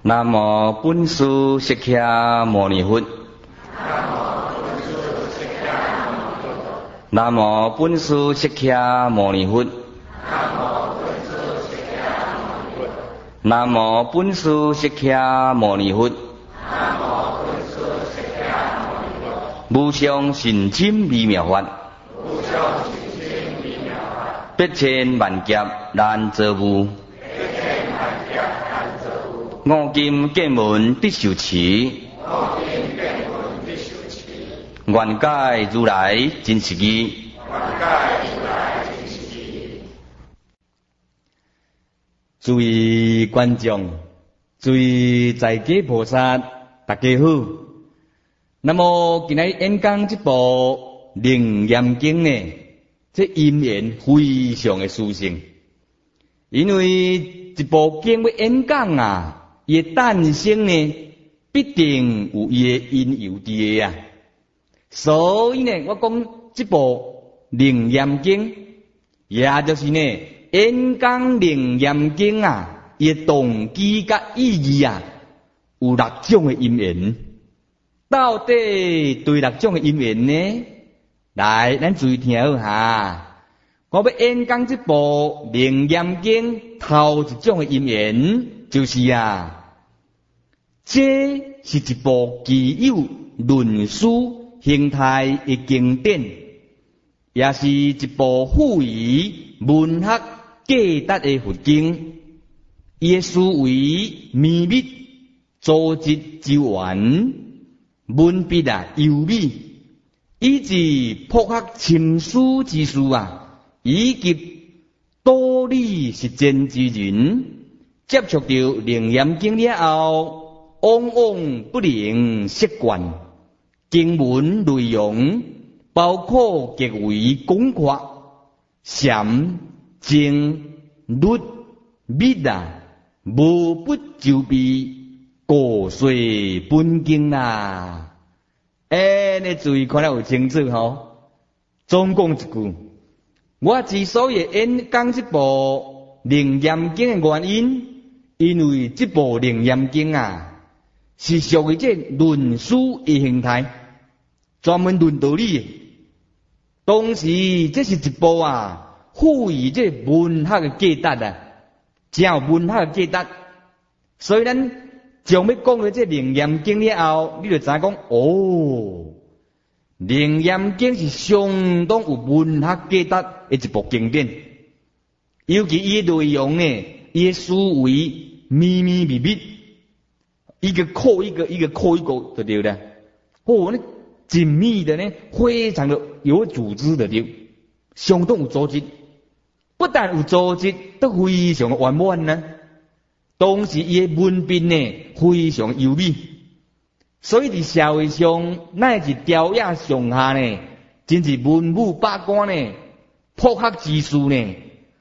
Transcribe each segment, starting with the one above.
南无本师释迦牟尼佛。南无本师释迦牟尼佛。南无本师释迦牟尼佛。无上甚深微妙法，百千万劫难遭遇。五金见闻必受持，愿解如来真实义。诸位观众，诸位在家菩萨，大家好。那么今日演讲这部《楞严经》呢，这因缘非常的殊胜，因为这部经要演讲啊。伊诞生呢，必定有伊的因由伫个啊。所以呢，我讲这部《楞严经》，也就是呢，演讲《楞严经》啊，伊的动机甲意义啊，有6种的因缘。到底对6种的因缘呢？来，咱注意听好哈。我要演讲这部《楞严经》头一种的因缘。就是啊，这是一部具有论书形态的经典，也是一部富于文学价值的佛经。伊的思维绵密，组织周圆，文笔啊优美，以及博学深思之士啊，以及道理实践之人。接触到《楞严经》了后，往往不能习惯。经文内容包括极为广阔，禅、经、律、密啊，无不就备，过水本经啦。你注意看了有清楚吼。总讲一句，我之所以演讲这部《楞严经》的原因。因为这部《楞严经》啊，是属于这论书的形态，专门论道理的。同时，这是一部啊，富于这文学的价值啊，真有文学的价值。所以咱将要讲到这《楞严经》了后，你就知影讲哦，《楞严经》是相当有文学价值的一部经典，尤其伊内容呢。伊思维秘密，一个扣一个就对了。那紧密的呢，非常的有组织的对，相当有组织。不但有组织，都非常的圆满呢。同时，伊的文笔呢，非常优美。所以伫社会上，乃至朝野上下呢，真是文武百官呢，博学之士呢，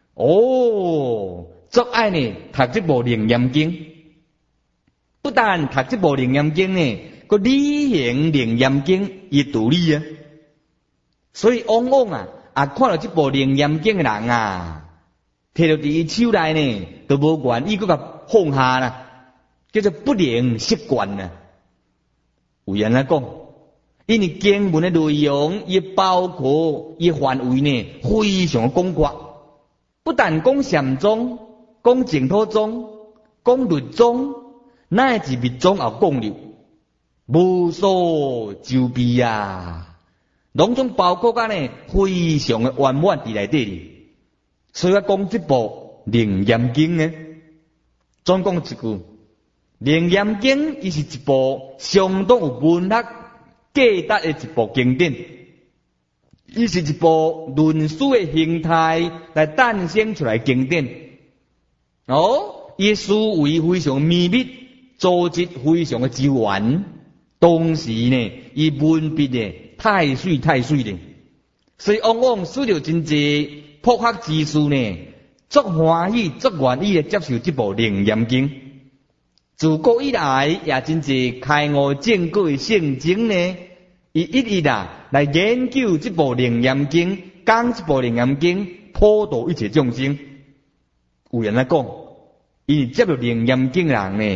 足爱呢读这部《楞严经》，不但读这部《楞严经》呢，佮履行《楞严经》伊道理啊。所以往往看到这部《楞严经》的人啊，摕到伫伊手内呢，都无愿意佮甲放下啦，叫做不能习惯啊。有人来讲，因为经文的内容，伊包括伊范围呢，非常广阔，不但讲禅宗。讲净土宗，讲律宗，乃至密宗也讲了，无所周备啊，拢总包括甲呢非常的圆满伫内底哩。所以我讲这部《楞严经》呢，总讲一句，《楞严经》伊是一部相当有文学价值的一部经典，伊是一部论书的形态来诞生出来的经典。伊思维非常秘密，组织非常的周圆，同时呢，伊文笔呢太水了，所以往往使到真济博学之士呢，足欢喜、足愿意的接受这部《楞严经》。自古以来，也真济开悟正果的圣僧呢，伊一直来研究这部《楞严经》，讲这部《楞严经》，普度一切众生。有人来讲，伊接到《楞严经》人呢，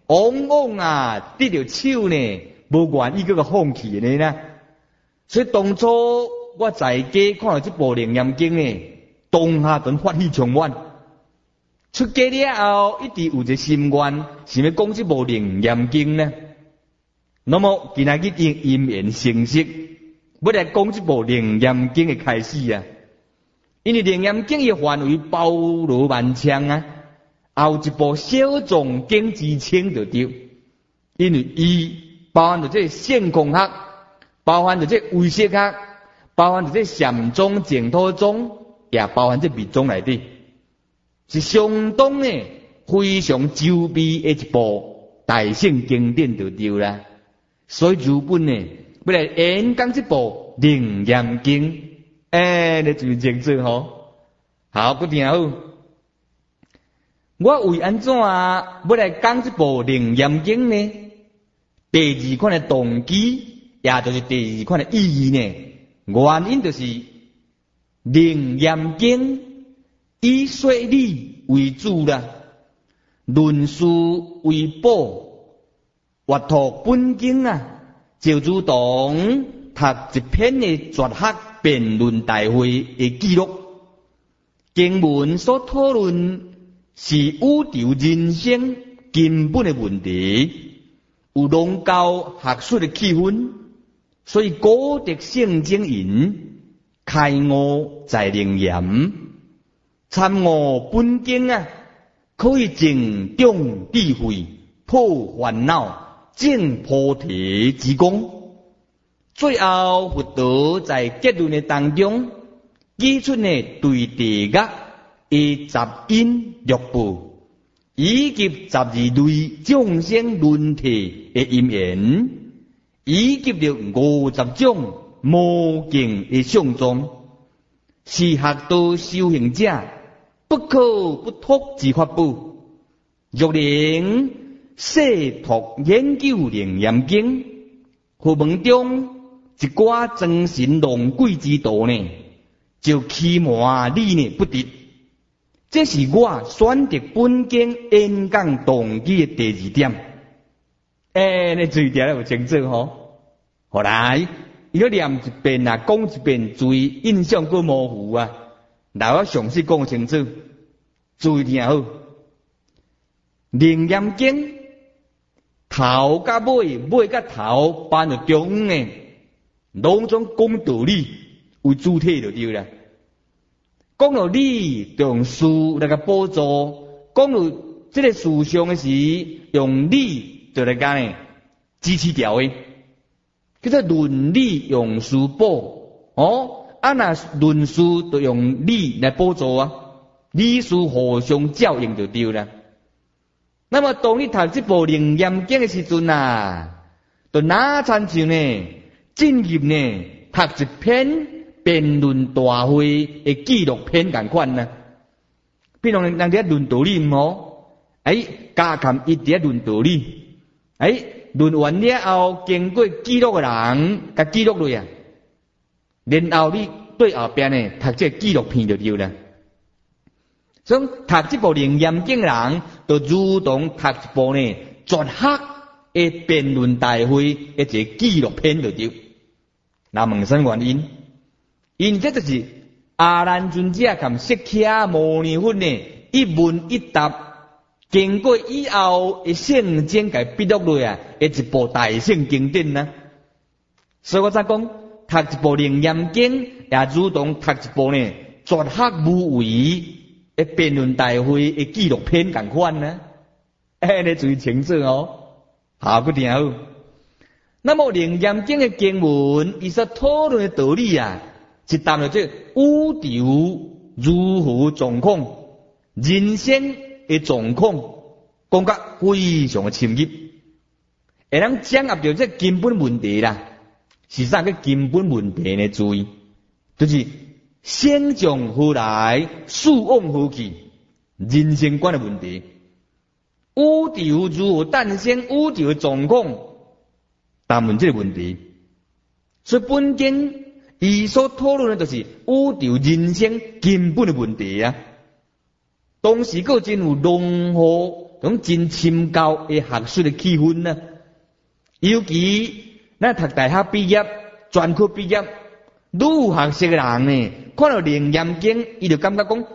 往往啊得着手呢，无愿意搁个放弃的呢。所以当初我在家看到这部《楞严经》呢，当下顿发起冲愿。出家了后，一直有一个心愿，是要讲这部《楞严经》呢。那么今仔日因缘成熟，要来讲这部《楞严经》的开始啊。因为《楞严经》的范围包罗万象啊，有一部小众经之称就对。因为伊包含着这现空学，包含着这唯识学，包含着这禅宗、净土宗，也包含这密宗内底。是相当的非常周密的一部大圣经典就对啦。所以日本呢，要来演讲这部《楞严经》，你注意清楚吼。好，不听好。我为安怎啊，要来讲这部《楞严经》呢？第二款的动机，也就是第二款的意义呢？原因就是《楞严经》。以说理为主啦，论事为宝，活读本经啊，就如同读一篇的哲学辩论大会的记录。经文所讨论是宇宙人生根本的问题，有笼罩学术的气氛，所以古德圣经云：开悟在楞严。参悟本经啊，可以净众智慧，破烦恼，证菩提之功。最后，佛陀在结论的当中，举出呢对地狱的十因六报，以及12类众生轮替的因缘，以及着50种无尽的相状，是学道修行者不可不读之法宝。若能细读研究《楞严经》，佛门中一寡装神弄鬼之道呢，就欺瞒你呢不得。这是我选择本经演讲动机的第二点。你注意点有清楚吼。后来伊要念一遍啊，讲一遍，注意印象过模糊啊。来，我详细讲清楚，注意听好。楞严经头甲尾，尾甲头搬到中呢，拢总讲道理为主体就对啦。讲到理，就用事来个补助；讲到这个事上的事，用理就来讲呢支持掉的。叫做论理用事补那论事就用理来补助啊，理事互相照应就对啦。那么当你读这部《楞严经》的时阵啊，就哪参像呢？进入呢读一篇辩论大会的纪录片同款呢。比如人哋论道理加琴一直论道理，论完了后，经过记录的人，甲记录落啊，然后你对后边呢读这纪录片就对啦。所以读这部《楞严经》的人，就如同读一部呢哲学的辩论大会的一个纪录片就对。那问什原因？因这就是阿难尊者及释迦牟尼佛呢一问一答，经过以后的圣经给笔录落啊，一部大圣经典呐。所以我才讲，读一部《楞严经》也如同读一部呢哲学无为的辩论大会的纪录片同款呢。你注意清楚哦。好，佮听好。那么《楞严经》的经文，伊所讨论的道理啊，是谈到这宇宙如何状况，人生的状况，讲甲非常的深入，会能掌握到这根本问题啦。是啥个根本问题呢？注意，就是先从何来，事往何去，人生观的问题。宇宙如何诞生？宇宙的状况，谈论这个问题。所以本经伊所讨论的就是宇宙人生根本的问题啊。同时，佫真有融合咁真深厚嘅学术嘅气氛啊。尤其咱读大学毕业、专科毕业，愈有学识嘅人呢，看到楞严经，伊就感觉讲，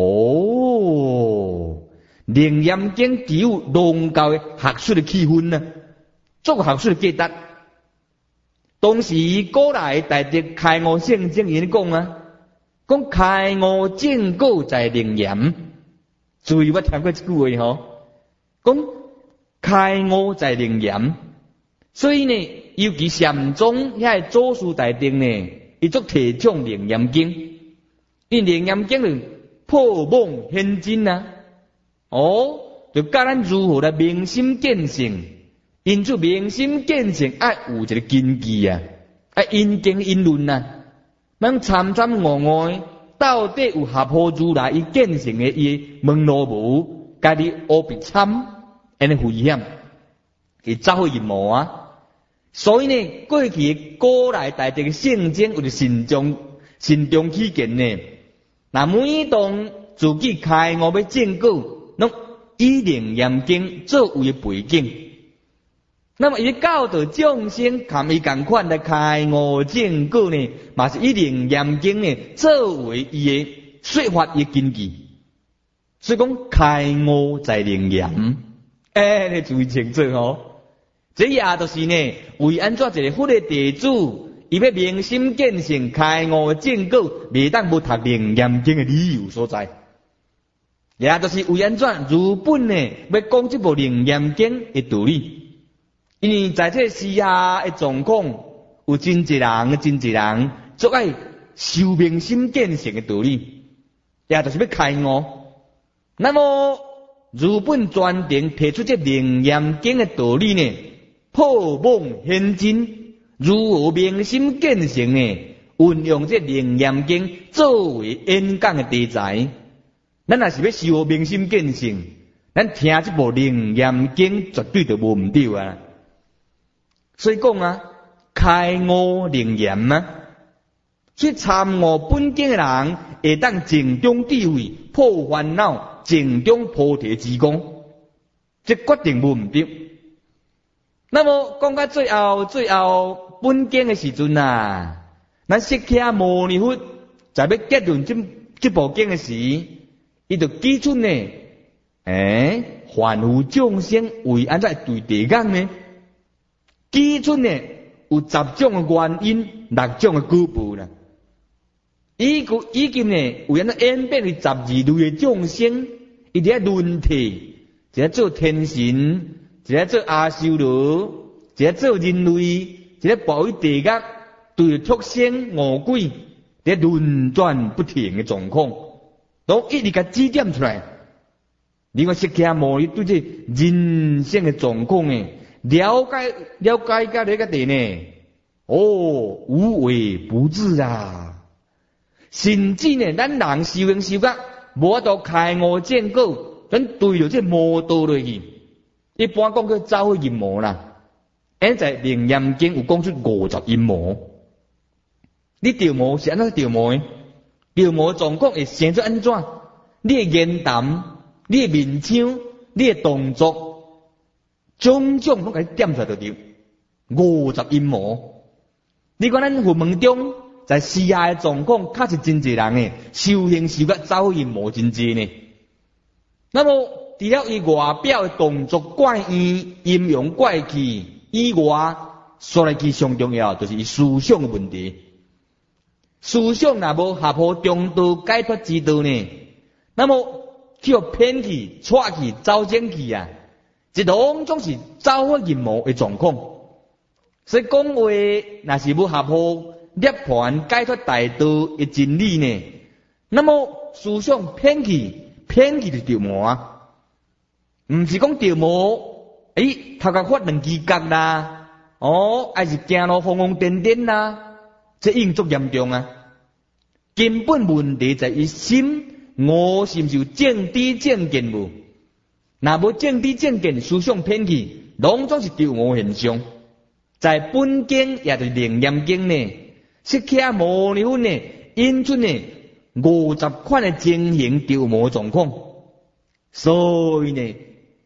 楞严经具有浓厚嘅学术嘅气氛啊，足学术嘅价值。当时古来大德开悟圣经伊讲啊，讲开悟正果在楞严。注意我听过一句话吼，讲开悟在楞严。所以呢，尤其禅宗遐祖师大德呢，伊足提倡楞严经，因楞严经就破妄显真啊，就教咱如何来明心见性。因此明心见性爱有一个根基啊，爱因经因论啊，咱参参悟悟，到底有合乎如来伊见性的伊门路无，家己乌白参，安尼危险，伊走去阴谋啊。所以呢，过去古来大德嘅圣经有着慎重起见呢。那每当自己开悟要正果，拢以楞严经作为背景。那么伊教导众生，含伊共款来开悟正果呢，嘛是以楞严经呢作为伊嘅说法嘅根基。所以讲开悟在楞严，你注意清楚哦。这也就是呢，为安怎一个佛的弟子，伊要明心见性、开悟正果，未当不读楞严经的理由所在。也就是为安怎如本呢，要讲这部楞严经的道理。因为在这时下的状况，有真济人，做爱修明心见性的道理，也就是要开悟。那么如本专程提出这楞严经的道理呢？破妄显真，如何明心见性呢？运用这楞严经作为演讲的题材，咱若是要修明心见性，咱听这部楞严经绝对就无毋对啊。所以讲啊，开悟楞严啊，去参悟本经的人，会当静中智慧，破烦恼，静中菩提之功，这决定无毋对。那么讲到最后本经的时阵啊，咱释迦牟尼佛在要结论这部经的时，伊就记出呢，凡夫众生为安怎对地讲呢？记出呢有10种的原因，6种的果报啦。已经呢有安怎演变为12类的众生，伊伫遐轮替，一个做天神。一个做阿修罗，一个做人类，一个保卫地狱，对畜生恶鬼，在轮转不停的状况，都一直甲指点出来。你看释迦牟尼对这人生的状况呢，了解到这个地呢，无微不至啊！甚至呢，咱人修行修甲无法度开悟正果，咱对着这魔道落去。一般讲叫走阴魔啦，在楞严经有讲出50阴魔。你掉魔是安怎掉魔的？掉魔状况会生出安怎？你的言谈、你的面相、你的动作，种种拢甲你点出来就对。50阴魔，你看咱佛门中在时下的状况，确实真济人诶，修行修甲走阴魔真济呢。那么除了伊外表的动作怪异、阴阳怪气以外，说来其上重要就是伊思想的问题。思想若无合乎中道解脱之道呢，那么就偏去、错去、走正去啊，这拢总是走火入魔的状况。所以讲话若是无合乎涅槃解脱大道的真理呢，那么思想偏去就掉魔啊。毋是讲掉魔，头壳发两支角啦，还是走路疯疯癫癫啦，这已经足严重啊！根本问题在于心，我是毋是有正知正见无？若无正知正见，思想偏去，拢总是掉魔现象。在本经也就是楞严经呢，释迦牟尼佛呢，引出呢50款的情形掉魔状况，所以呢。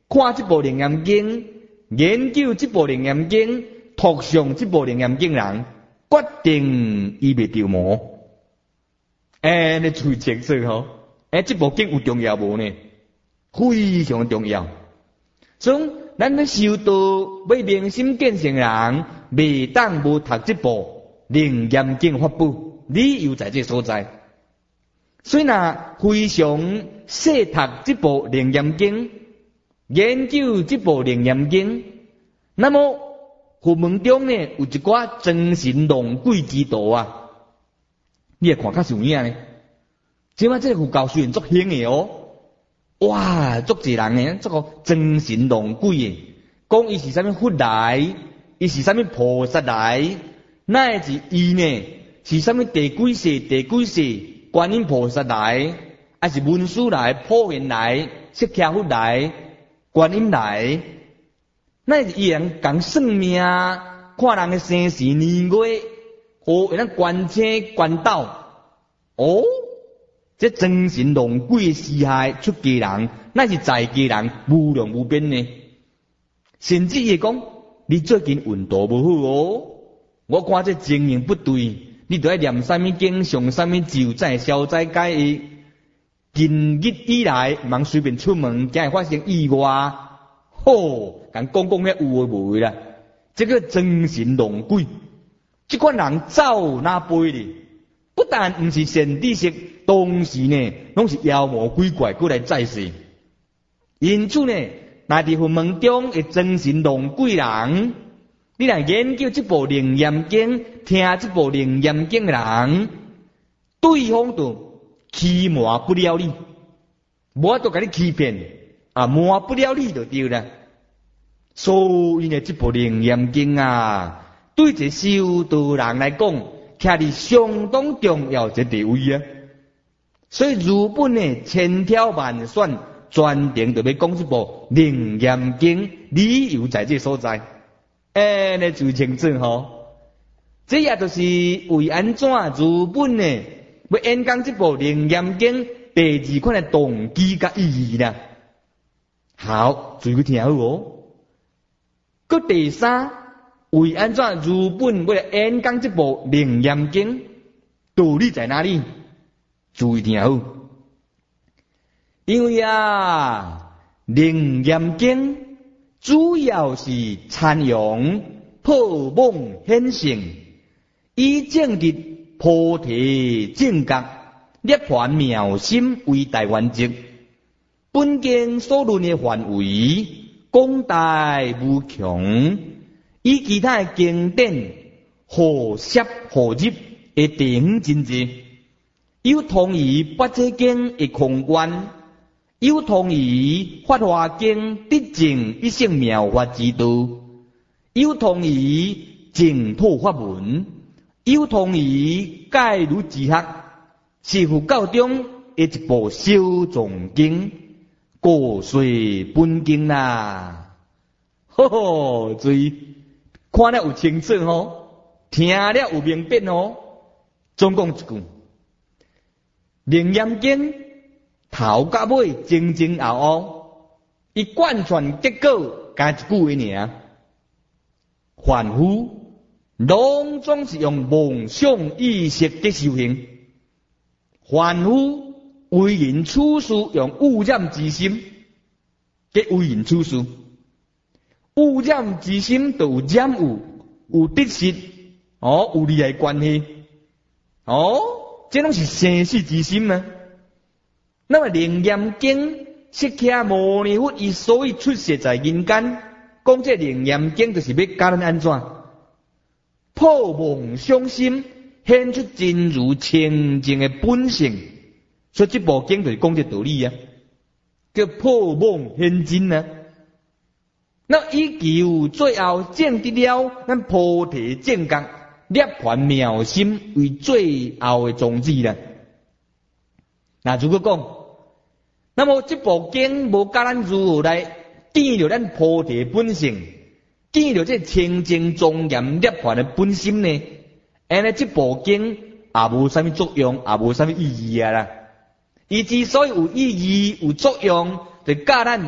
看这部楞严经，研究这部楞严经，读上这部楞严经人，决定伊袂着魔。你注意清楚吼，这部经有重要无呢？非常重要。所以咱要修道，要明心见性人，袂当无读这部楞严经法本，理由在这所在。所以非常细读这部楞严经，研究这部楞严经，那么佛门中呢有一寡真神弄鬼之道啊，你会看较有影呢。即摆这个佛教虽然足兴的哦，哇，足济人呢，这个真神弄鬼的，讲伊是啥物佛来，伊是啥物菩萨来，乃至伊呢是啥物第几世观音菩萨来，还是文殊来、普贤来、释迦佛来、观音来，乃至伊人讲算命，看人的生时年月，会咱观星观道，哦，这真神弄鬼施害出家人，乃是在家人无量无边呢。甚至伊讲，你最近运道无好哦，我看这经营不对。你著爱念啥物经，上啥物咒，才会消灾解厄。近日以来，茫随便出门，才会发生意外。吼，讲讲遐有诶无诶啦。这个真神弄鬼，这款人走哪背哩？不但毋是善知识，同时呢，拢是妖魔鬼怪过来在世。因此呢，那伫佛门中诶真神弄鬼人。你若研究这部楞严经，听这部楞严经的人，对方就欺瞒不了你，我都甲你欺骗，瞒不了你就对了。所以呢，这部楞严经啊，对一个修道人来讲，徛伫相当重要一个地位啊。所以日本呢，千挑万选，专程就要讲这部楞严经，理由在这所在。你注意清楚吼，这也就是为安怎日本呢要演讲这部楞严经第二款的动机甲意义啦。好，注意听好哦。搁第三，为安怎日本要演讲这部楞严经，道理在哪里？注意听好，因为楞严经。主要是参用破梦显性，以证得菩提正觉、涅槃妙心为大原则。本经所论的范围广大无穷，以其他的经典互摄互入的地方真济，有同于八节经的空观。有同于法华经得证一性妙法之道，有同于净土法门，有同于解如之学，是佛教中的一部小藏经，过随本经啦。吼吼，注意，看了有清楚吼，听了有明白吼。总讲一句，楞严经。头甲尾前前后后，伊贯穿结果加一句话尔，凡夫拢总是用梦想意识的修行，凡夫为人处事用污染之心的为人处事，污染之心就有染有得失，有利害关系，这拢是生死之心啊。那么楞严经释迦牟尼佛伊所以出现在人间，讲这楞严经就是要教咱安怎破梦伤心，显出真如清净的本性。所以这部经就是讲这道理啊，叫破梦显真啊。那以求最后证得了咱菩提正觉、涅槃妙心为最后的宗旨啦。那如果讲，那么这部经无教咱如何来见到咱菩提本性，见到这清净庄严涅槃的本心呢？安尼这部经也无啥物作用，也无啥物意义啊啦。伊之所以有意义、有作用，就教咱呢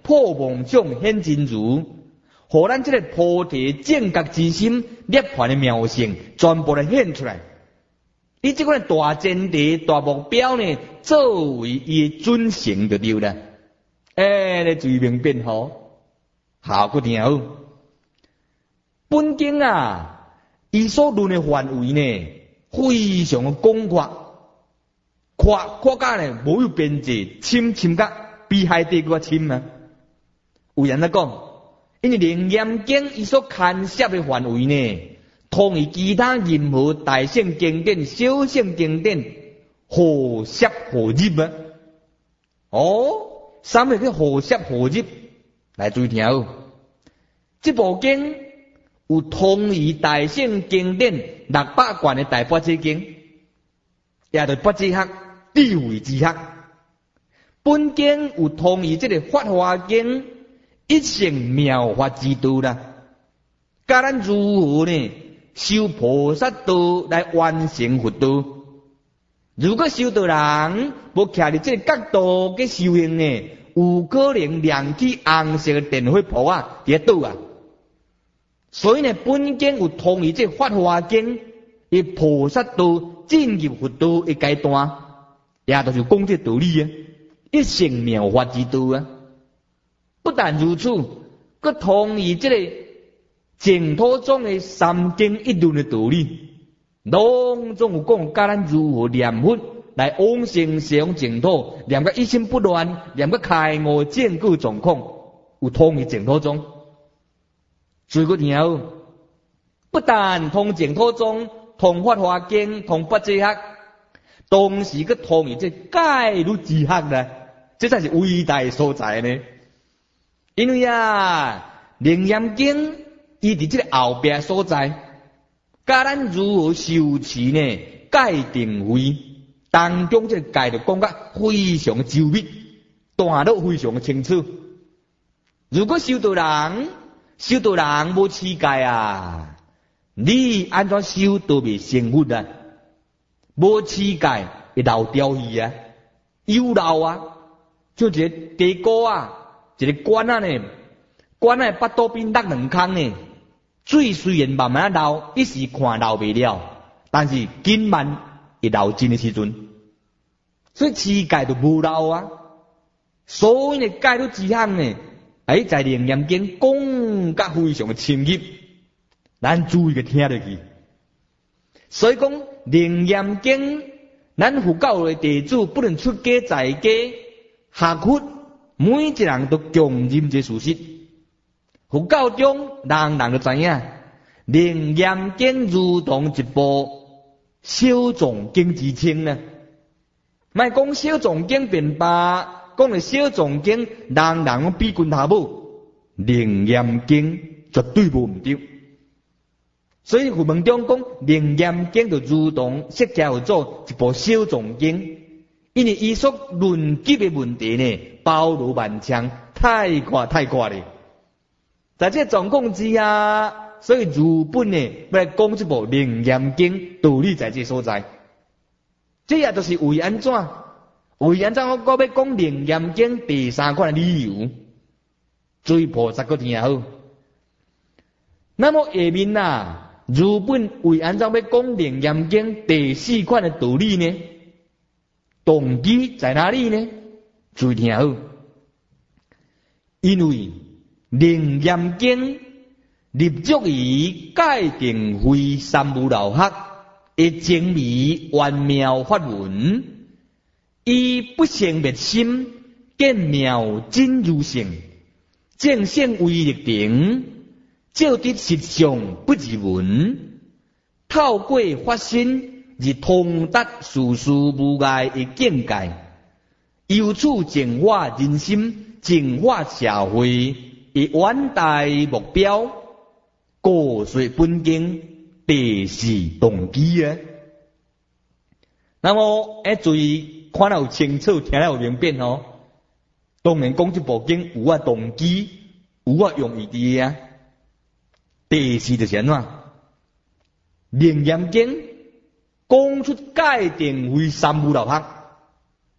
破梦想显真如，互咱这个菩提正觉之心涅槃的妙性全部来显出来。以这个大前提、大目标呢，作为伊准绳就对了。你随便变好，效果挺好。本经啊，伊所论的范围呢，非常的广阔甲呢无有边界，深甲比海底搁深啊。有人在讲，因为楞严经伊所牵涉的范围呢，同于其他任何大圣经典、小圣经典互摄互入啊。什么叫互摄互入？来注意听好，这部经有同于大圣经典600卷的大般若经，也就是般若学、智慧之学。本经有同于这个法华经一乘妙法之道啦，教咱如何呢修菩萨道来完成佛道。如果修道人无徛伫这个角度去修行呢，有可能亮起红色的电火泡啊，伫倒啊。所以呢，本经有同于这法华经以菩萨道进入佛道的阶段，也就是讲这道理啊，一乘妙法之道啊。不但如此，佮同于这个净土宗的三经一论的道理，拢总有讲教咱如何念佛来往生西方净土，念个一心不乱，念个开悟见故状况，有同于净土宗。所以个听，不但同净土宗、同法华经、同般若学，同时佮同于这戒律之学呢，这才是伟大所在呢。因为楞严经伊伫这个后边所在，教咱如何修持呢？戒定慧当中这个戒就讲甲非常周密，段落非常清楚。如果修道人无持戒啊，你安怎修都未成佛啊？无持戒会漏掉去啊，有漏啊，就一个地沟啊。一个管呢，管巴肚边落两空呢，水虽然慢慢流，一时看流袂了，但是紧慢会流尽的时阵，所以持戒就无漏啊。所以呢，戒律之项呢，在楞严经讲甲非常的深入，咱注意个听落去。所以讲楞严经，咱佛教的弟子不论出家在家学佛。每一人都强认这事实，佛教中人人都知影，楞严经如同一部小藏经之称呢。莫讲小藏经便罢，讲了小藏经，人人比君头母，楞严经绝对无毋对。所以佛门中讲楞严经就如同释迦佛祖一部小藏经。因为伊所论及的问题呢，包罗万象，太阔了。在这状况之下，所以日本呢要来讲这部楞严经，道理在这所在。这也就是为安怎我要讲楞严经第3款的理由，注意菩萨个听好。那么下面日本为安怎要讲楞严经第4款的道理呢？动机在哪里呢？注意听好，因为楞严经立足于戒定慧三无漏学的精微玄妙法文，以不生灭心见妙真如性，正性威力定，照得实相不自闻，透过法身。是通达事事无碍的境界，由此净化人心、净化社会的远大目标，告说本经第4动机啊。那么注意看了有清楚，听了有明辨哦。当然讲这部经有动机，有用意的啊。第4就是安怎？楞严经。讲出戒定慧三无漏学，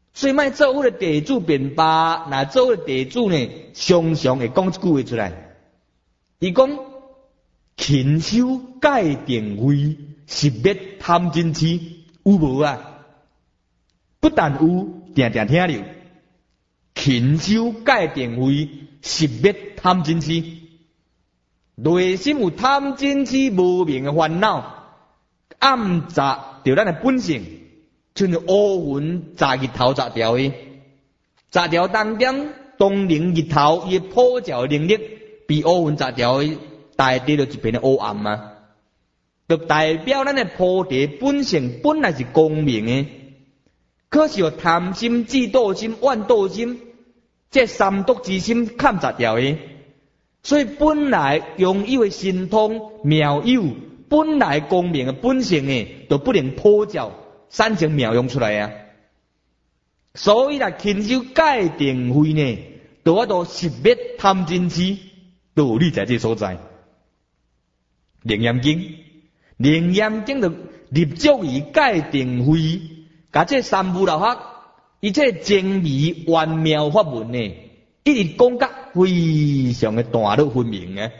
所以莫做迄个地主辩罢，若做迄个地主呢，常常会讲一句话出来。伊讲勤修戒定慧，实灭贪嗔痴，有无啊？不但有，定定听着。勤修戒定慧，实灭贪嗔痴。内心有贪嗔痴无明的烦恼，暗杂着咱的本性，像乌云炸日头炸掉的，炸掉当点东陵日头，伊普照能力比乌云炸掉的大地就一片的黑暗嘛，就代表咱的菩提本性本来是光明的，可是有贪心、嫉妒心、怨妒心，这三毒之心砍炸掉的。所以本来拥有的神通妙有，本来光明的本性呢，都不能普照产生妙用出来啊。所以啦，勤修戒定慧呢，都要到实灭贪嗔痴，道理在这所在。楞严经，楞严经就立足于戒定慧，甲这三部老法，伊这精微玄妙法门呢，一直讲甲非常的大路分明啊！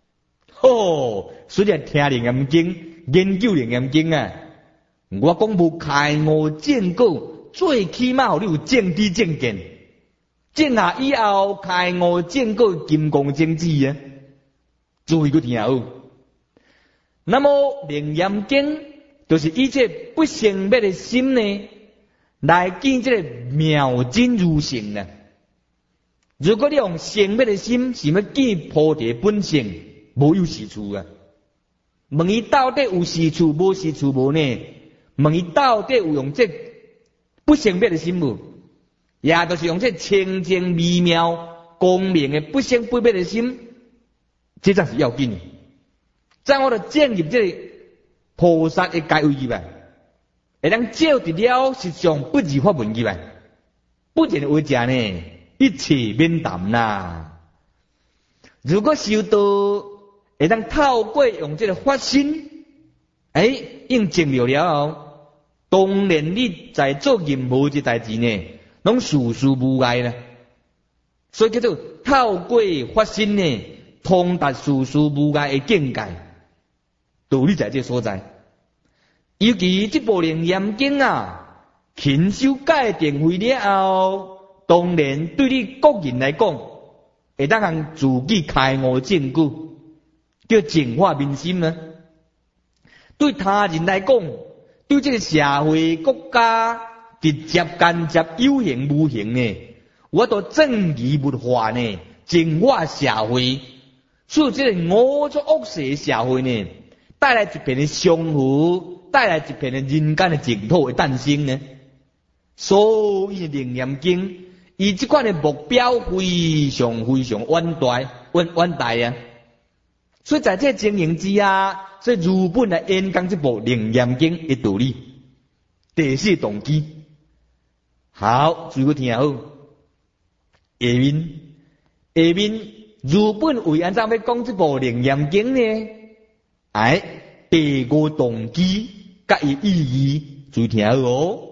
虽然听楞严经、研究楞严经啊，我讲无开悟见果，最起码你有正知正见，见下以后开悟见果金刚经智啊，注意个听好。那么楞严经就是以这不生灭的心呢，来见这个妙真如性啊。如果你用生灭的心想要见菩提本性，无有是处啊。问伊到底有是处无是处无呢？问伊到底有用这不生灭的心无？也就是用这清净微妙光明的不生不灭的心，这才是要紧的。这样我就建立这个菩萨的阶位入来，会当照得了实相不二法门入来，不然为者呢？一切免谈啦。如果修道会当透过用这个发心，应证了后，当然你在做任何一代志呢，拢事事无碍啦。所以叫做透过发心呢，通达事事无碍的境界。道理在这所在。尤其这部楞严经啊，勤修戒定慧了后，当然对你个人来讲，会当让自己开悟证果，叫净化民心呢。对他人来讲，对这个社会国家直接间接有形无形呢，我都正义不化呢，净化社会，所以这个恶作恶事的社会呢，带来一片的祥和，带来一片的人间的净土的诞生呢。所以楞严经伊这款的目标非常非常远大啊！所以在这经营之下，所以如本来演讲这部楞严经的道理，第四动机。好，注意听好。下面如本为安怎要讲这部楞严经呢？第五动机甲伊意义，注意听好哦。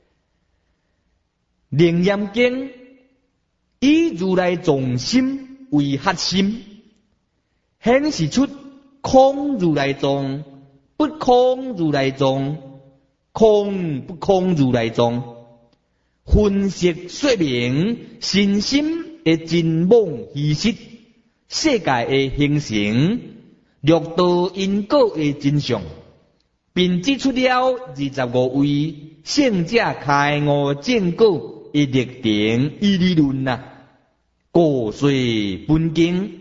楞严经以如来藏心为核心，显示出空如来藏、不空如来藏、空不空如来藏，分析说明身心的真妄虚实，世界的形成、六道因果的真相，并指出了25位圣者开悟证果的历程与理论啊。过水本经，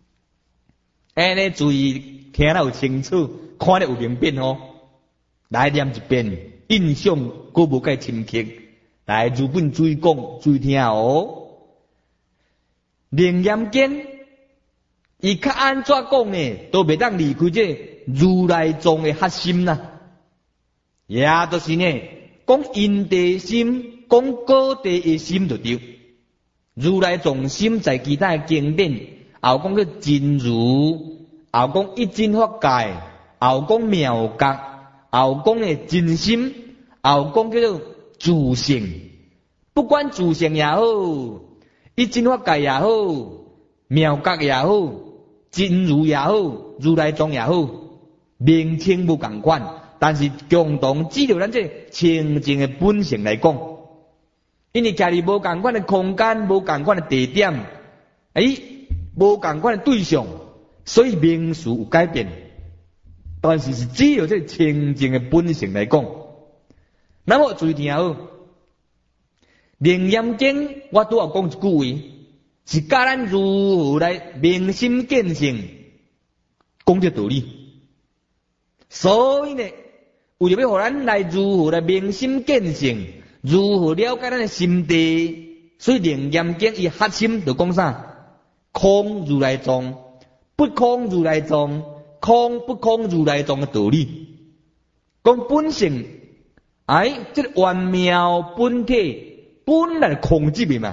注意听得有清楚，看得有明辨哦。来念一遍，印象佫无介深刻。来，如本注意讲，注意听哦。楞严经，伊较安怎讲呢？都袂当离开这如来藏的核心啦。也就是呢，讲因地心，讲果地的心就对。如来藏心在其他经典，也有讲叫真如，也有讲一真法界，也有讲妙觉，也有讲的真心，也有讲叫做自性。 不管自性也好，一真法界也好，妙觉也好，真如也好，如来藏也好，名称不同款，但是共同指着咱这清净的本性来讲，因为家己无同款的空间，无同款的地点，无同款的对象，所以名词有改变，但是是只有这清净的本性来讲。那么注意听好，楞严经我拄要讲一句话，是教咱如何来明心见性，讲这道理。所以呢，为了要让咱来如何来明心见性，如何了解咱的心地，所以楞严经伊核心就讲啥？空如来藏，不空如来藏，空不空如来藏的道理。讲本性，这个圆妙本体本来空寂的嘛。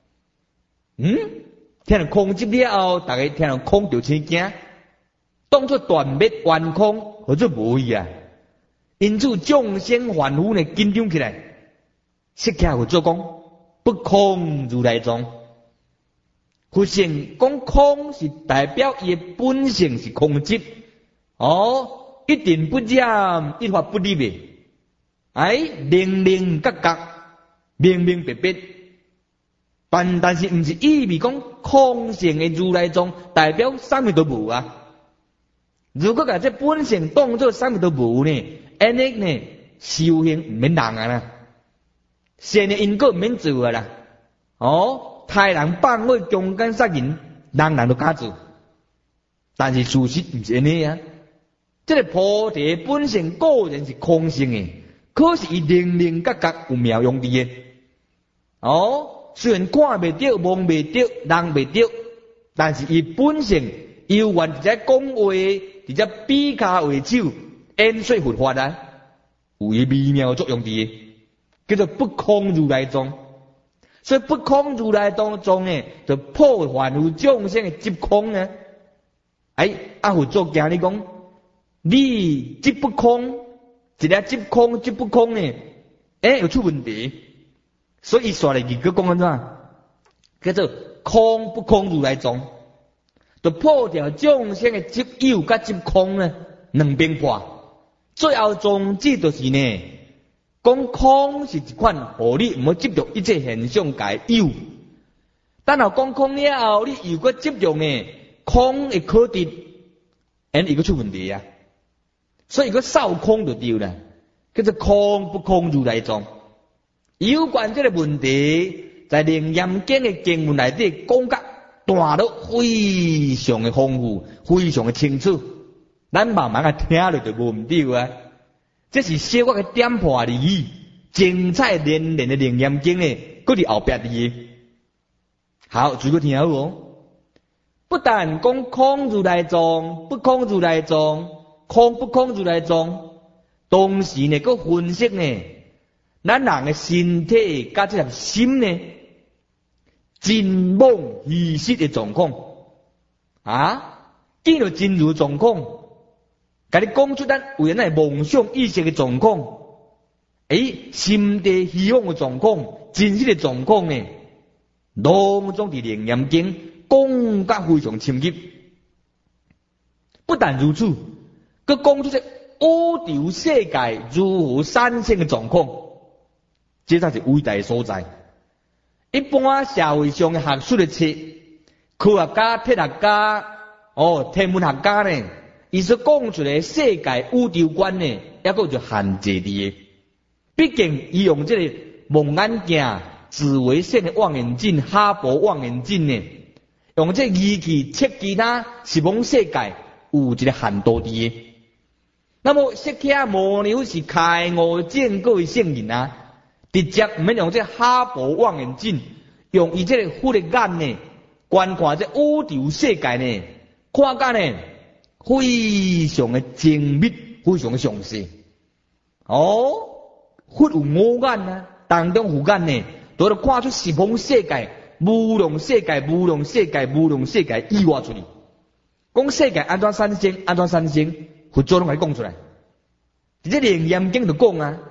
听到空寂了后，大家听到空就生惊，当作断灭圆空，或者无去啊。因此众生凡夫呢紧张起来，释迦佛做讲不空如来藏。佛性讲空是代表伊的本性是空寂，一定不染，一法不立的，零零角角，明明白白。但是唔是意味讲空性的如来藏代表啥物都无啊。如果把这本性当作啥物都无呢，安尼呢修行唔免难啊啦，善的因果唔免做啊啦。太人放火强奸杀人，人都敢做，但是事实唔是安尼啊。这个菩提本性固然是空性的，可是伊零零角角有妙用伫的。虽然看袂到、摸袂到、人袂到，但是伊本性悠然伫遮讲话，伫遮比卡为手，演说佛法啊，有伊微妙作用伫的，叫做不空如来藏。所以不空如来当中呢，就破凡夫众生的执空呢。佛祖教你讲，你执不空，一粒执空执不空呢，有出问题。所以刷来几个讲安怎？叫做空不空如来藏，就破掉众生的执有甲执空呢，两边破。最后宗旨就是呢。讲空是一款，互你唔好执着一切现象界有。等候讲空了后，你如果执着呢，空会可得，伊个出问题啊。所以个少空就对啦，叫做空不空如来藏。有关这个问题，在楞严经的经文内底讲甲大到非常的丰富，非常的清楚。咱慢慢听落就无唔对啊。这是小我的点破而已，精彩连连的楞严经呢，搁伫后壁伫。好，注意听好哦。不但讲空如来藏，不空如来藏，空不空如来藏，同时呢，搁分析呢，咱人的身体甲这粒心呢，真妄虚实的状况见到真如状况。甲你讲出咱为咱的梦想意识的状况，心地希望的状况，真实的状况呢，拢总伫楞严经讲甲非常深入。不但如此，佮讲出这宇宙世界如何产生的状况，这才是伟大的所在。一般社会上的学术的册，科学家、铁学家、天文学家呢，伊所讲出来世界宇宙观呢，也佫有限制伫的。毕竟伊用这个望远镜、紫微线的望远镜、哈勃望远镜呢，用这仪器测其他是望世界有一个限度伫的。那么释迦牟尼是开悟见过的圣人啊，直接唔免用这哈勃望远镜，用伊这个佛的眼呢，观看这宇宙世界呢，看甲呢。非常的精密，非常的详细。佛有五眼啊，当中有眼呢，都能看出十方世界、无量世界、无量世界、无量世界以外出去。讲世界安怎产生，安怎产生，佛祖拢来讲出来。伫这楞严经就讲啊，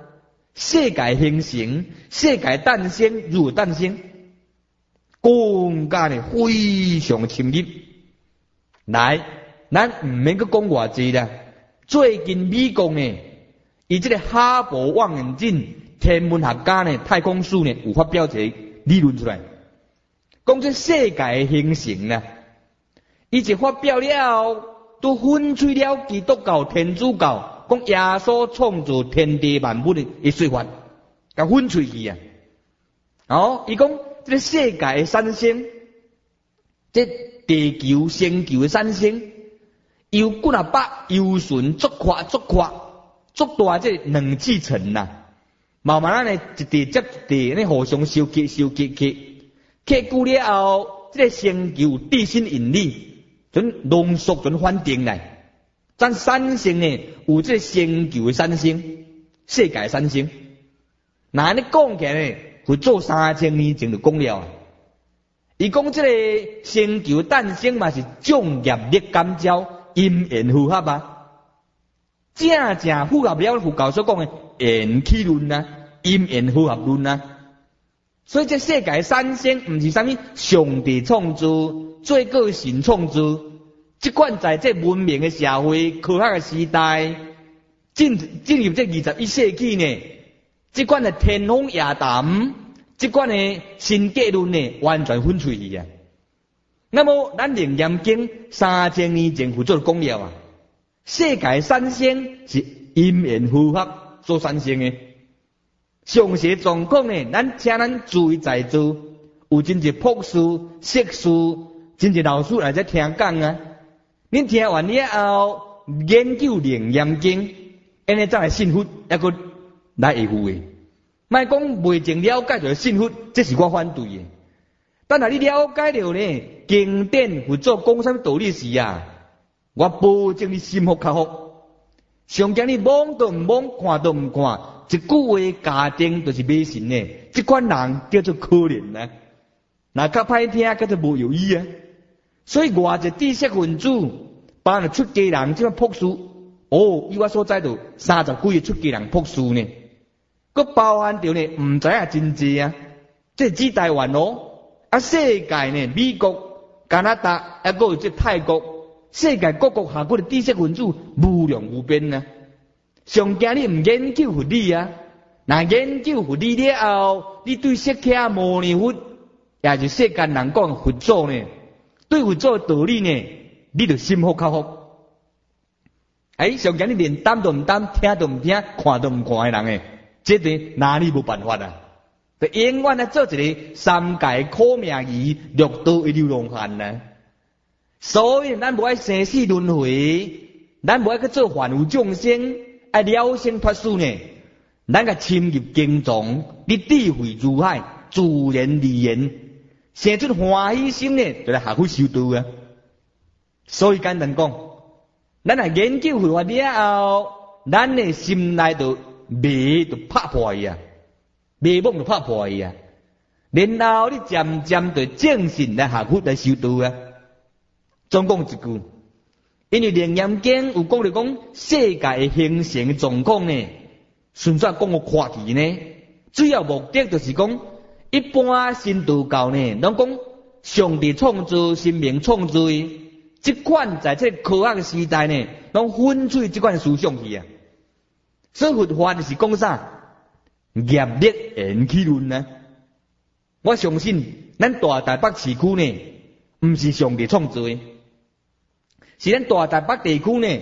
世界形成，世界诞生如何诞生？讲甲呢非常深入。来，咱唔免去讲偌济啦。最近美国呢，伊这个哈勃望远镜天文学家呢、太空术呢，有发表一个理论出来，讲这世界形成呢，伊就发表了，都分吹了基督教、天主教，讲耶稣创造天地万物的说法，甲分吹去啊。哦，伊讲这个世界的产生，这地球、星球的产生，由几啊百由旬足大这两次层呐，慢慢呢一地接一地，呢互相收集，久了后，这个星球地心引力准浓缩准反定来，咱产生呢有这个星球的产生，世界的产生。那安尼讲起来呢，会做3000年前就讲了啊。伊讲这个星球诞生嘛是重业力感召，因缘符合啊，正符合了佛教所讲的缘起论啊，因缘符合论啊。所以这世界产生唔是啥物上帝创造，最高神创造。即款在这文明的社会、科学的时代，进入这21世纪呢，即款的天方夜谭。即款的新结论呢，完全粉碎去啊！那么咱楞严经3000年前就做讲了啊，世界产生是因缘符合所产生的。详细状况呢，请咱注意在座，有真侪博士、硕士，真侪老师来这听讲啊。恁听完了后，研究楞严经，安尼再来信佛，还佫来会赴的。莫讲未曾了解就信佛，这是我反对的。但若你了解了呢，经典佛祖讲啥物道理时啊，我保证你心服口服。上惊你懵都唔懵，看都唔看，一句话家庭就是迷信呢。这款人叫做可怜啊，那较歹听叫做无有意啊。所以外一知识分子，包括出家人，即个博士，哦，以我所知道30几个出家人博士呢。佮包含着呢，唔知影真济啊！这指台湾哦，啊世界呢，美国、加拿大，还佫有这泰国，世界各国下骨的知识分子无量无边啊！上惊你唔研究佛理啊，那研究佛理了后，你对释迦牟尼佛，也是世间人讲佛祖呢，对佛祖的道理呢，你就心服口服。上惊你连担都唔担，听都唔听，看都唔看的人诶。这对哪里无办法啊？就永远来做一个三界苦命鱼，六道的流浪汉呢。所以咱无爱生死轮回，咱无爱去做凡夫众生，爱了生脱死呢。咱个深入经藏，你智慧如海，自然而然，生出欢喜心呢，就来下去修道啊。所以简单讲，咱来研究佛法了后，咱的心内头。迷就拍破伊啊，迷梦就拍破伊啊，然后你渐渐对正信来下去来修道啊。总讲一句，因为楞严经有讲着讲世界的形成状况呢，纯粹讲个看起呢，主要目的就是讲，一般神道教呢，拢讲上帝创造、神明创造，即款在这科学的时代呢，拢粉碎即款思想去啊。所以佛法就是讲啥？业力缘起论啊！我相信咱大台北市区呢，唔是上帝创造的，是咱大台北地区呢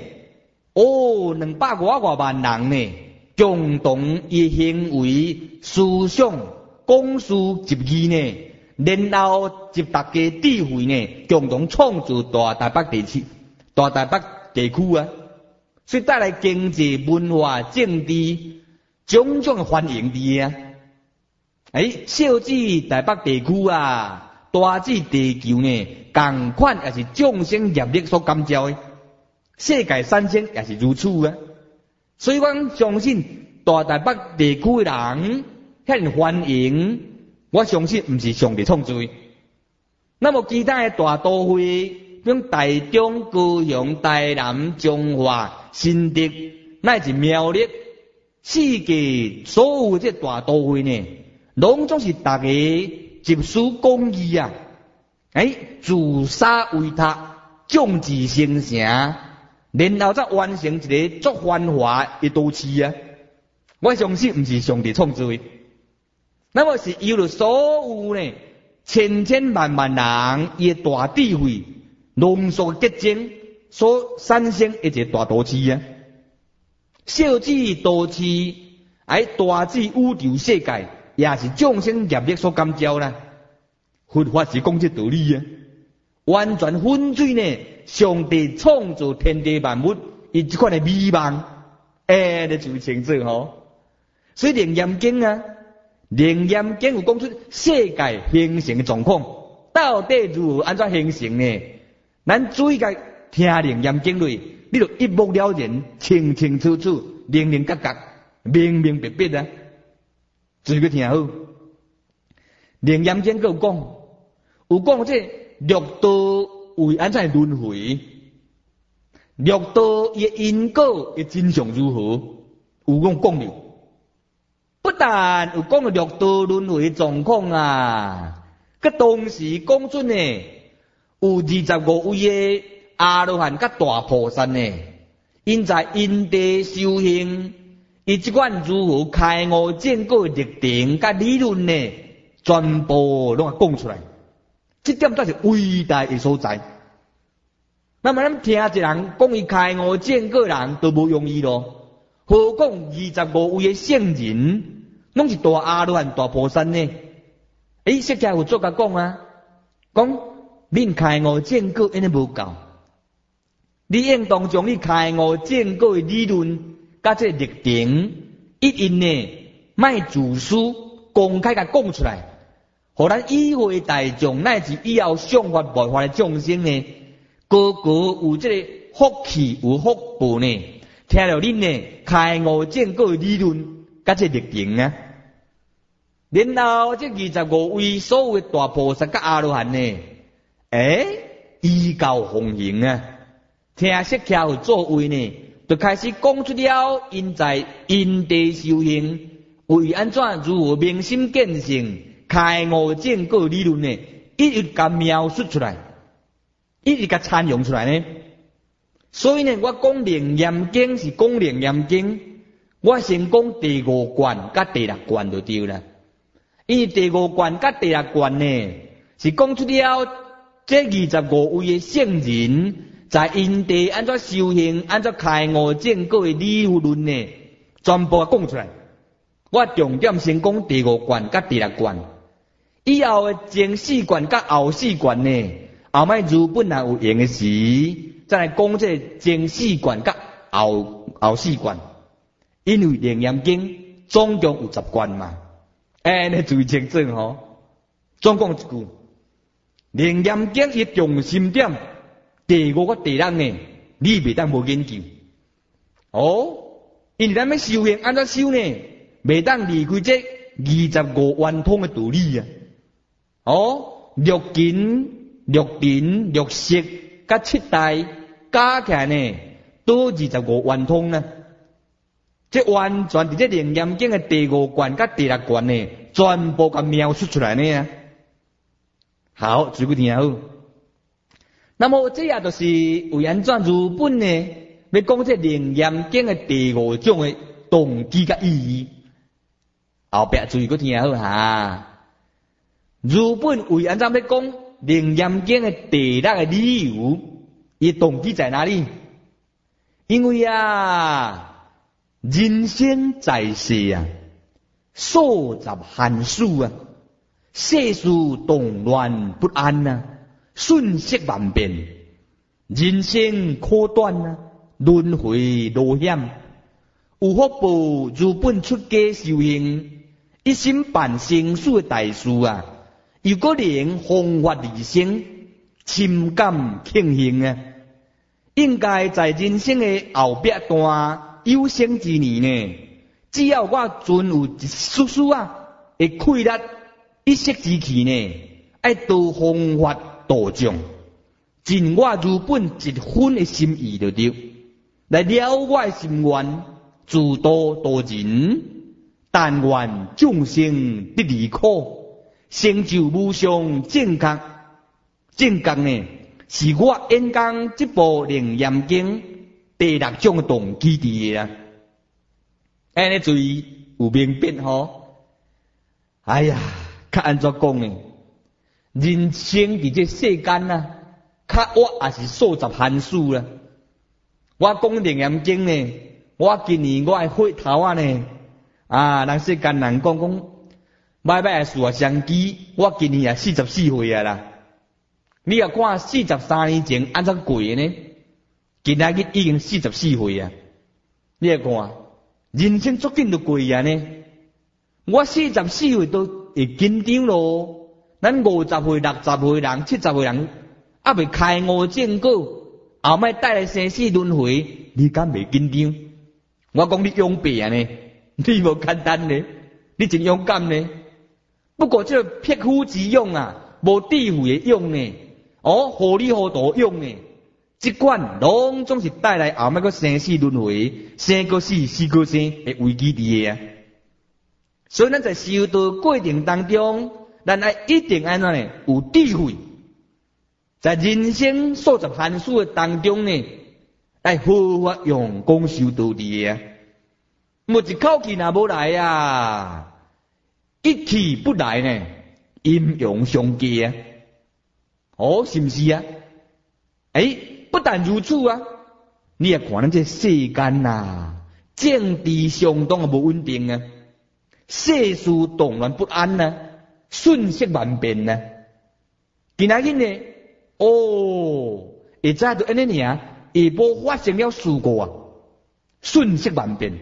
，200多万人呢，共同以行为、思想、讲事、集义呢，然后集大家智慧呢，共同创造大台北地区啊！所以带来经济、文化、政治种种的繁荣伫啊！小至台北地区啊，大至地球呢，同款也是众生业力所感召的。世界产生也是如此啊！所以我相信大台北地区的人遐繁荣，我相信唔是上帝创造的。那么其他的大都会。像台中、高雄、台南、彰化、新竹，乃至苗栗， 世界所有这大都会呢，拢总是大家集思广益啊，自杀为他，众志成城，然后再完成一个足繁华的都市啊！我相信不是上帝创造的，那么是由了所有呢千千万万人伊的大智慧浓缩结晶所产生一个大都市啊！小至都市，大至宇宙世界，也是众生业力所感召啦。佛法是讲这道理啊，完全粉碎呢上帝创造天地万物伊这款的美梦，你就清楚吼。所以《楞严经》啊，《楞严经》有讲出世界形成的状况，到底如何安怎形成呢？咱注意个听《楞严经》里，你就一目了然，清清楚楚，明明确确，明明白白啊！注意个听好，《楞严经》有讲这六道为安怎轮回，六道伊因果伊真相如何？有讲了。不但有讲六道轮回状况啊，佮同时讲出呢，有25位的阿罗汉佮大菩萨呢，因在因地修行，伊即款如何开悟见果历程佮理论呢，全部拢讲出来。这点才是伟大的所在。那么咱听一人讲伊开悟见果人都无容易咯，何况25位的圣人，拢是大阿罗汉、大菩萨呢？释迦有作甲讲啊，讲恁开悟见果安尼无够，你应当将你开悟见果的理论甲这历程，一因呢，卖自私公开甲讲出来。互咱以后的大众乃至以后想法无法的众生呢，个个有这个福气有福报呢，听了恁呢开悟见果的理论甲这历程啊，然后这25位所有的大菩萨甲阿罗汉呢，依教奉行啊，听释迦有作为呢，就开始讲出了因在因地修行为安怎如何明心见性。开悟见果理论呢，一直甲描述出来，一直甲参用出来呢。所以呢，我讲楞严经是讲楞严经，我先讲第5卷甲第6卷就对了。因为第5卷甲第6卷呢，是讲出了这25位的圣人在因地安怎修行、安怎开悟见果的理论呢，全部讲出来。我重点先讲第5卷甲第6卷。以后的前4卷甲后4卷呢，后摆如本来有闲的时，再来讲这前4卷甲后4卷。因为楞严经总共有10卷嘛，你注意清楚吼。总共一句，楞严经伊重心点第5甲第6呢，你袂当无研究。因为咱要修行安怎修呢？袂当离开这25圆通的道理啊。六根、六尘、六识，甲7代加起来呢，都25圆通啊！这完全伫这楞严经的第5卷甲第6卷呢，全部甲描述出来呢啊！好，注意听好。那么这也就是为安怎如本呢？要讲这楞严经的第5种的动机甲意义。后壁注意个听好哈。如本为安怎要讲楞严经的第6个理由，伊动机在哪里？因为啊，人生在世啊，数十寒暑啊，世事动乱不安啊，瞬息万变，人生苦短啊，轮回路险，有福报如本出家修行，一心办生死的大事啊。如果能弘法利生，深感庆幸啊！应该在人生的后壁段有生之年呢，只要我存有一丝丝啊的气力，一息之气呢，爱多弘法度众，尽我如本一分的心意就对，来了我的心愿， 自度度人，但愿众生得离苦，成就无上正觉。正觉呢，是我演讲这部《楞严经》第6种动机的啊。安尼注意有明辨吼。哎呀，较安怎讲呢？人生伫这世间啊，较我也是数十汉数啦。我讲《楞严经》呢，我今年我的岁头啊呢，人世间人讲歹歹事啊相机，我今年也44岁啊啦。你若看43年前安怎过呢？今仔日已经44岁啊！你来看，人生足紧就过啊呢。我44岁都会紧张咯。咱50岁、60岁人、70岁人，还未开悟正果，后摆带来生死轮回，你敢袂紧张？我讲你勇辈啊呢，你无简单呢，你真勇敢呢。不过这匹夫之勇啊，无智慧的勇呢，糊里糊涂勇呢，即款拢总是带来后摆个生死轮回，生个死，死个生的危机伫个啊。所以咱在修道过程当中，咱爱一定安怎呢？有智慧，在人生数十汉数的当中呢，爱好法用功修道伫个啊。无一口气若无来啊，一气不来呢，阴阳相济啊。是毋是啊？不但如此啊，你也看咱这世间啊，政治相当无稳定啊，世事动乱不安啊，瞬息万变啊。今仔日呢，会知就安尼尔，下晡发生了事故啊，瞬息万变。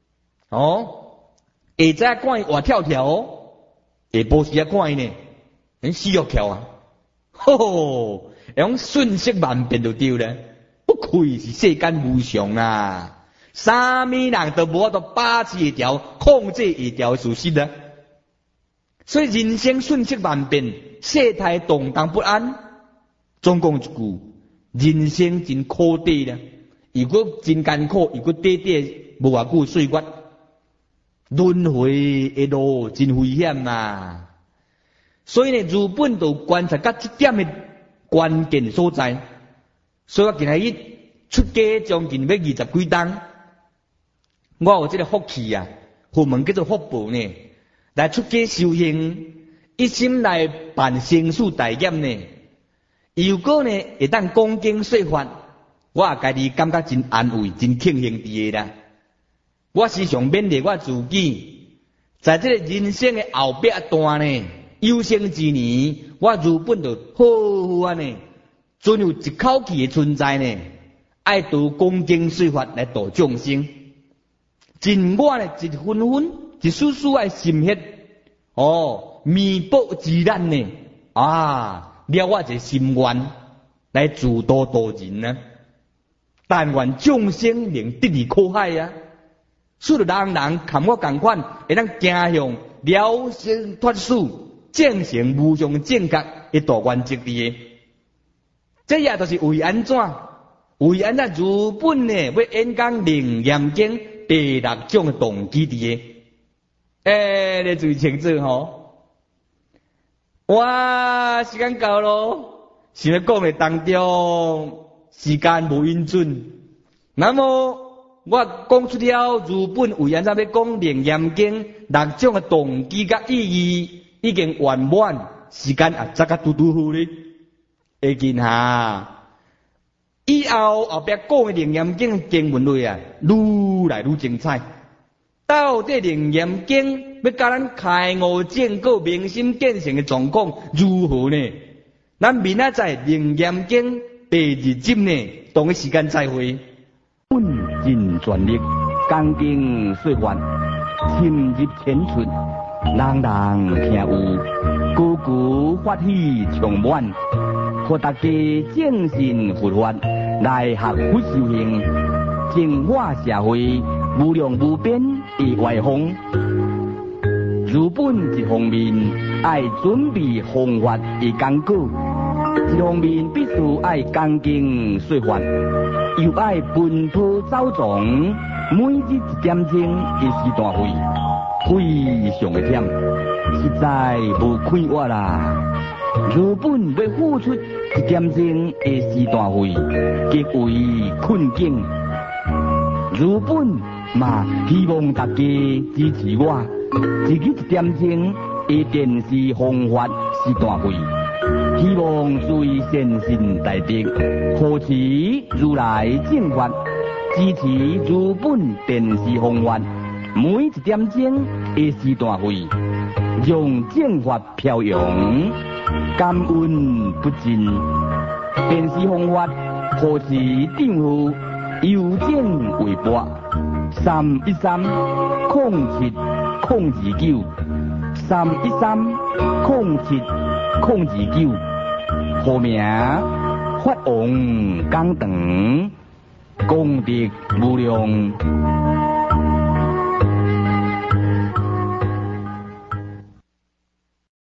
会知看伊活跳跳下晡时看伊呢，死肉跳啊。用瞬息万变就对了，不愧是世间无常啊！啥物人都无法度把持会调、控制会调事实啊！所以人生瞬息万变，世态动荡不安。总讲一句，人生真苦短啦，如果真艰苦，如果短短无偌久岁月，轮回的路真危险啊！所以呢，日本就观察到这点的关键所在。所以我今仔日出家将近要20几冬，我有这个福气啊，佛门叫做福报呢，来出家修行，一心来办生死大业呢。如果呢会当讲经说法，我也家己感觉真安慰、真庆幸伫个啦。我时常勉励我自己，在这个人生的后壁段呢。有生之年，我日本就好好呢，总有一口气的存在呢，爱度恭敬说法来度众生。尽我呢一分分、一丝丝的心血，弥补自然呢，了我一个心愿来自度度人啊。但愿众生能得离苦海啊！所有人人看我同款，会当行向了生脱死。正成无上正觉的大原则的，这也就是为安怎？为安怎日本呢要演讲《楞严经》第6种的动机的？你注意清楚吼！哇，时间到咯，想要讲的当中时间无允准，那么我讲出了日本为安怎要讲《楞严经》6种的动机甲意义。已经圆满，时间也早甲拄好咧。会见哈，以后壁讲的楞严经经文类啊，愈来愈精彩。到底楞严经要教咱开悟正果、明心见性的状况如何呢？咱明仔载楞严经第2集呢，同个时间再会。本尽全力，讲经说法，深入浅出。人人听有，句句法喜充满，互大家正信佛法来学佛修行，净化社会无量无边的歪风。日本一方面爱准备弘法的功果， 一方面必须爱恭敬说法，又爱奔波走藏，每日一点钟的时段费，非常的忝，实在无快活啦。如本要付出一点钟的时段费，极为困境。如本嘛希望大家支持我，一日一点钟的电视方法时段费，希望随善心大德，护持如来正法，支持如本电视方法，每一点钟的时段费，让正法飘扬，感恩不尽。电视方法护持政府邮件微博3130729 3130729，号名法王讲堂，功德无量。